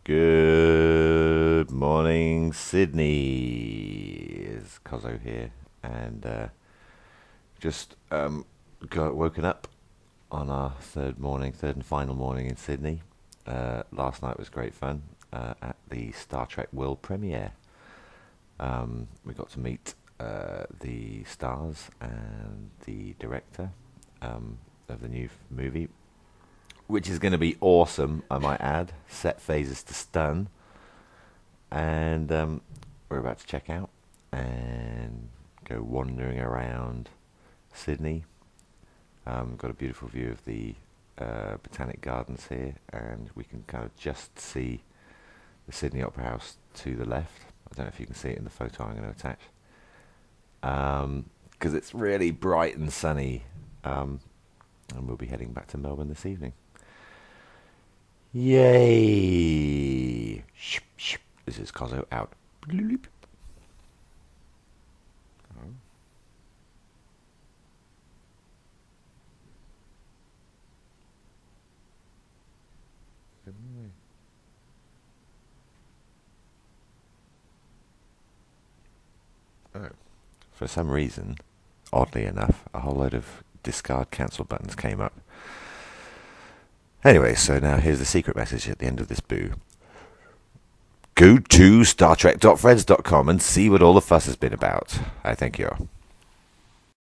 Good morning, Sydney. It's Cozzo here, and just got woken up on our third and final morning in Sydney. Last night was great fun at the Star Trek world premiere. We got to meet the stars and the director of the new movie, which is going to be awesome, I might add. Set phases to stun. And we're about to check out and go wandering around Sydney. Got a beautiful view of the Botanic Gardens here, and we can kind of just see the Sydney Opera House to the left. I don't know if you can see it in the photo I'm going to attach. Because it's really bright and sunny. And we'll be heading back to Melbourne this evening. Yay! This is Cozzo out. Oh. For some reason, oddly enough, a whole load of discard cancel buttons came up. Anyway, so now here's the secret message at the end of this boo. Go to StarTrek.Freds.com and see what all the fuss has been about. I thank you.